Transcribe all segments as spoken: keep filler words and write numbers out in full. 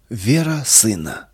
Вера сына.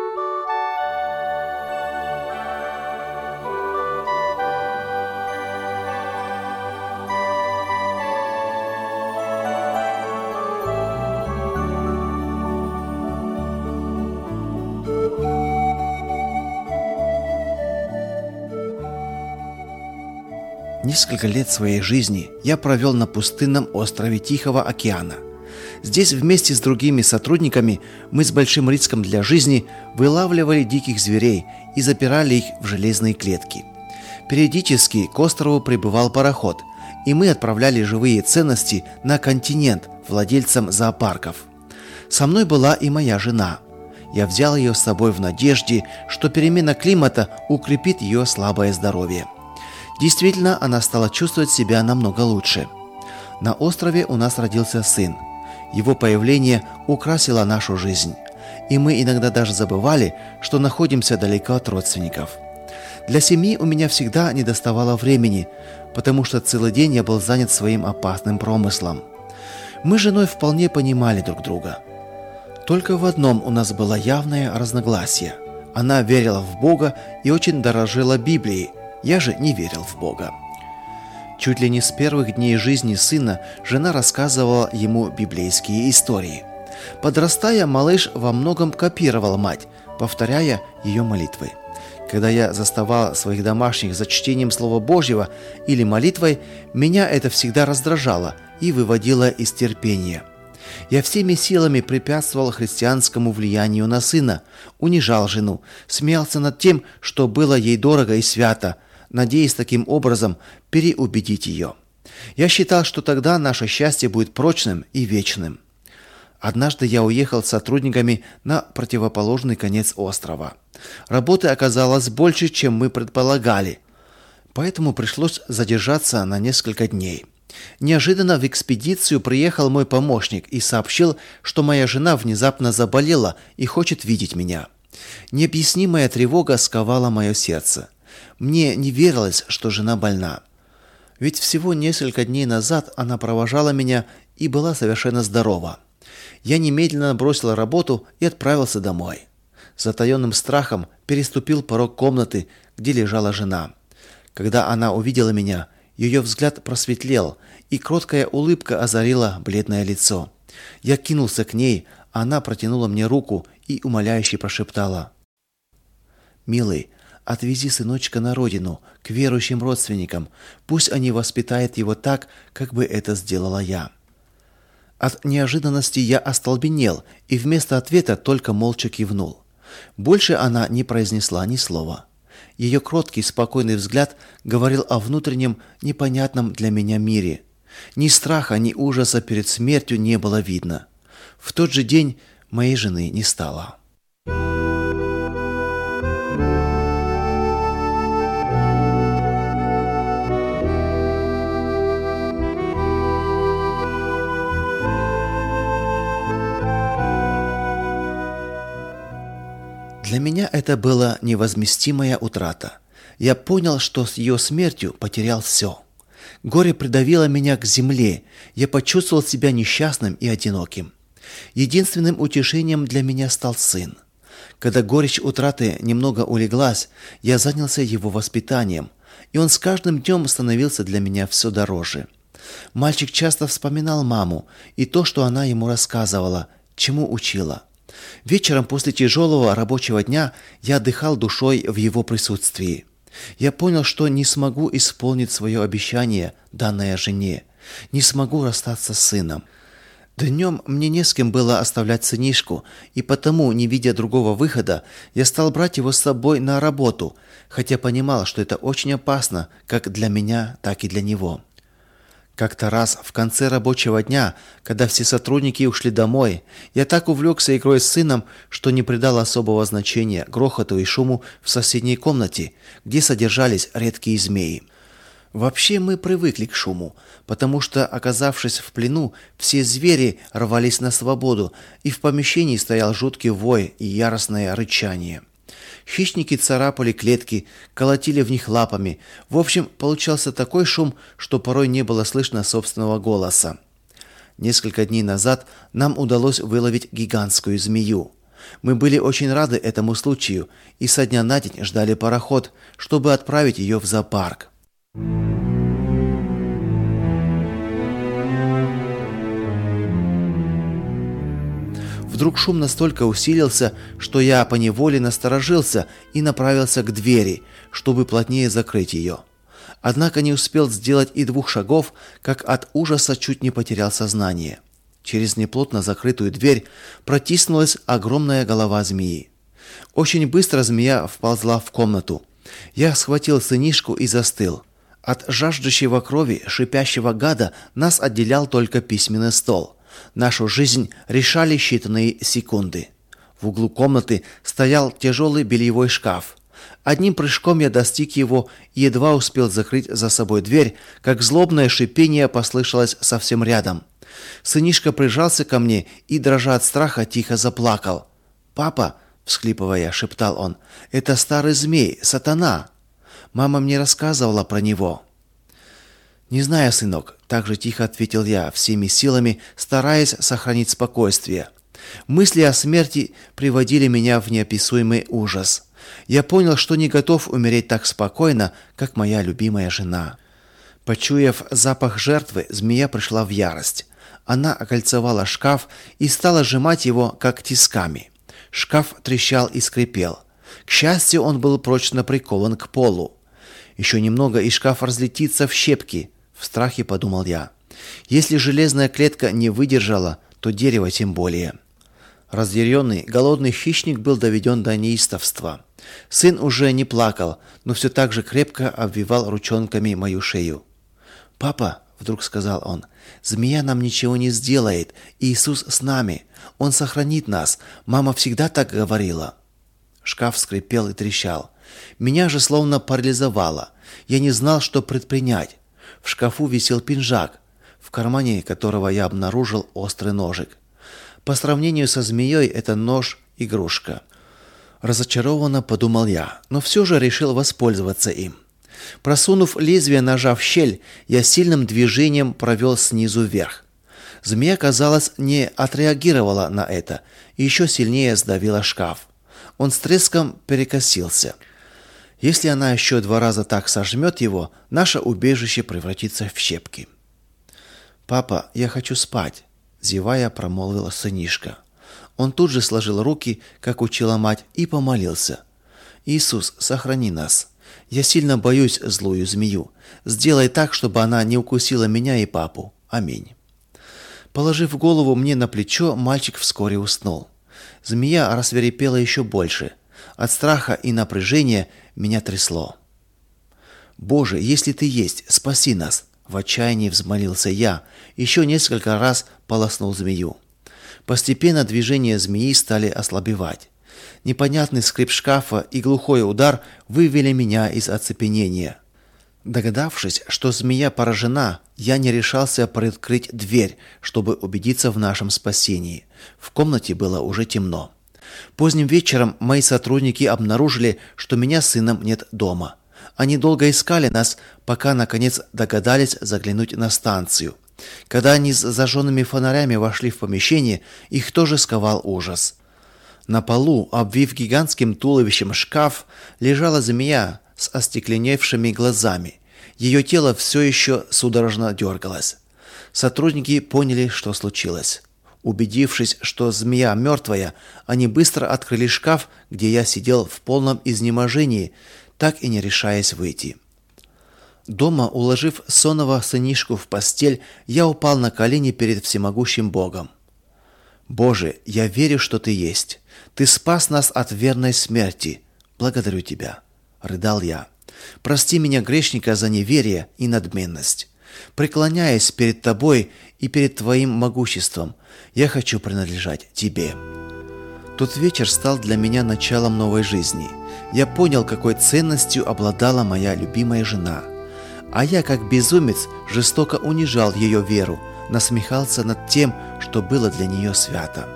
Несколько лет своей жизни я провел на пустынном острове Тихого океана. Здесь вместе с другими сотрудниками мы с большим риском для жизни вылавливали диких зверей и запирали их в железные клетки. Периодически к острову прибывал пароход, и мы отправляли живые ценности на континент владельцам зоопарков. Со мной была и моя жена. Я взял ее с собой в надежде, что перемена климата укрепит ее слабое здоровье. Действительно, она стала чувствовать себя намного лучше. На острове у нас родился сын. Его появление украсило нашу жизнь, и мы иногда даже забывали, что находимся далеко от родственников. Для семьи у меня всегда недоставало времени, потому что целый день я был занят своим опасным промыслом. Мы с женой вполне понимали друг друга. Только в одном у нас было явное разногласие. Она верила в Бога и очень дорожила Библией. Я же не верил в Бога. Чуть ли не с первых дней жизни сына жена рассказывала ему библейские истории. Подрастая, малыш во многом копировал мать, повторяя ее молитвы. Когда я заставал своих домашних за чтением Слова Божьего или молитвой, меня это всегда раздражало и выводило из терпения. Я всеми силами препятствовал христианскому влиянию на сына, унижал жену, смеялся над тем, что было ей дорого и свято, надеясь таким образом переубедить ее. Я считал, что тогда наше счастье будет прочным и вечным. Однажды я уехал с сотрудниками на противоположный конец острова. Работы оказалось больше, чем мы предполагали, поэтому пришлось задержаться на несколько дней. Неожиданно в экспедицию приехал мой помощник и сообщил, что моя жена внезапно заболела и хочет видеть меня. Необъяснимая тревога сковала мое сердце. Мне не верилось, что жена больна. Ведь всего несколько дней назад она провожала меня и была совершенно здорова. Я немедленно бросил работу и отправился домой. С затаенным страхом переступил порог комнаты, где лежала жена. Когда она увидела меня, ее взгляд просветлел, и кроткая улыбка озарила бледное лицо. Я кинулся к ней, а она протянула мне руку и умоляюще прошептала: «Милый, отвези сыночка на родину, к верующим родственникам. Пусть они воспитают его так, как бы это сделала я». От неожиданности я остолбенел и вместо ответа только молча кивнул. Больше она не произнесла ни слова. Ее кроткий, спокойный взгляд говорил о внутреннем, непонятном для меня мире. Ни страха, ни ужаса перед смертью не было видно. В тот же день моей жены не стало. Для меня это была невозместимая утрата. Я понял, что с ее смертью потерял все. Горе придавило меня к земле. Я почувствовал себя несчастным и одиноким. Единственным утешением для меня стал сын. Когда горечь утраты немного улеглась, я занялся его воспитанием, и он с каждым днем становился для меня все дороже. Мальчик часто вспоминал маму и то, что она ему рассказывала, чему учила. Вечером после тяжелого рабочего дня я отдыхал душой в его присутствии. Я понял, что не смогу исполнить свое обещание, данное жене, не смогу расстаться с сыном. Днем мне не с кем было оставлять сынишку, и потому, не видя другого выхода, я стал брать его с собой на работу, хотя понимал, что это очень опасно как для меня, так и для него. Как-то раз в конце рабочего дня, когда все сотрудники ушли домой, я так увлекся игрой с сыном, что не придал особого значения грохоту и шуму в соседней комнате, где содержались редкие змеи. Вообще мы привыкли к шуму, потому что, оказавшись в плену, все звери рвались на свободу, и в помещении стоял жуткий вой и яростное рычание. Хищники царапали клетки, колотили в них лапами. В общем, получался такой шум, что порой не было слышно собственного голоса. Несколько дней назад нам удалось выловить гигантскую змею. Мы были очень рады этому случаю и со дня на день ждали пароход, чтобы отправить ее в зоопарк. Вдруг шум настолько усилился, что я поневоле насторожился и направился к двери, чтобы плотнее закрыть ее. Однако не успел сделать и двух шагов, как от ужаса чуть не потерял сознание. Через неплотно закрытую дверь протиснулась огромная голова змеи. Очень быстро змея вползла в комнату. Я схватил сынишку и застыл. От жаждущего крови шипящего гада нас отделял только письменный стол. Нашу жизнь решали считанные секунды. В углу комнаты стоял тяжелый бельевой шкаф. Одним прыжком я достиг его и едва успел закрыть за собой дверь, как злобное шипение послышалось совсем рядом. Сынишка прижался ко мне и, дрожа от страха, тихо заплакал. «Папа!» — всхлипывая, шептал он. «Это старый змей, сатана! Мама мне рассказывала про него». «Не знаю, сынок», — так же тихо ответил я, всеми силами стараясь сохранить спокойствие. Мысли о смерти приводили меня в неописуемый ужас. Я понял, что не готов умереть так спокойно, как моя любимая жена. Почуяв запах жертвы, змея пришла в ярость. Она окольцевала шкаф и стала сжимать его, как тисками. Шкаф трещал и скрипел. К счастью, он был прочно прикован к полу. Еще немного, и шкаф разлетится в щепки. В страхе подумал я. Если железная клетка не выдержала, то дерево тем более. Разъяренный, голодный хищник был доведен до неистовства. Сын уже не плакал, но все так же крепко обвивал ручонками мою шею. «Папа», — вдруг сказал он, — «змея нам ничего не сделает. Иисус с нами. Он сохранит нас. Мама всегда так говорила». Шкаф скрипел и трещал. Меня же словно парализовало. Я не знал, что предпринять. В шкафу висел пинжак, в кармане которого я обнаружил острый ножик. По сравнению со змеей это нож – игрушка. Разочарованно подумал я, но все же решил воспользоваться им. Просунув лезвие ножа в щель, я сильным движением провел снизу вверх. Змея, казалось, не отреагировала на это и еще сильнее сдавила шкаф. Он с треском перекосился. Если она еще два раза так сожмет его, наше убежище превратится в щепки. «Папа, я хочу спать», — зевая промолвила сынишка. Он тут же сложил руки, как учила мать, и помолился. «Иисус, сохрани нас. Я сильно боюсь злую змею. Сделай так, чтобы она не укусила меня и папу. Аминь». Положив голову мне на плечо, мальчик вскоре уснул. Змея рассвирепела еще больше. От страха и напряжения меня трясло. «Боже, если ты есть, спаси нас!» В отчаянии взмолился я, еще несколько раз полоснул змею. Постепенно движения змеи стали ослабевать. Непонятный скрип шкафа и глухой удар вывели меня из оцепенения. Догадавшись, что змея поражена, я не решался приоткрыть дверь, чтобы убедиться в нашем спасении. В комнате было уже темно. Поздним вечером мои сотрудники обнаружили, что меня с сыном нет дома. Они долго искали нас, пока наконец догадались заглянуть на станцию. Когда они с зажженными фонарями вошли в помещение, их тоже сковал ужас. На полу, обвив гигантским туловищем шкаф, лежала змея с остекленевшими глазами. Ее тело все еще судорожно дергалось. Сотрудники поняли, что случилось. Убедившись, что змея мертвая, они быстро открыли шкаф, где я сидел в полном изнеможении, так и не решаясь выйти. Дома, уложив сонного сынишку в постель, я упал на колени перед всемогущим Богом. «Боже, я верю, что Ты есть. Ты спас нас от верной смерти. Благодарю Тебя», — рыдал я. «Прости меня, грешника, за неверие и надменность. Преклоняясь перед Тобой и перед Твоим могуществом, я хочу принадлежать Тебе». Тот вечер стал для меня началом новой жизни. Я понял, какой ценностью обладала моя любимая жена. А я, как безумец, жестоко унижал ее веру, насмехался над тем, что было для нее свято.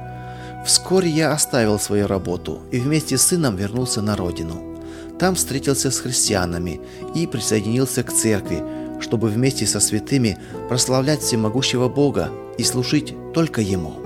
Вскоре я оставил свою работу и вместе с сыном вернулся на родину. Там встретился с христианами и присоединился к церкви, чтобы вместе со святыми прославлять всемогущего Бога и служить только Ему.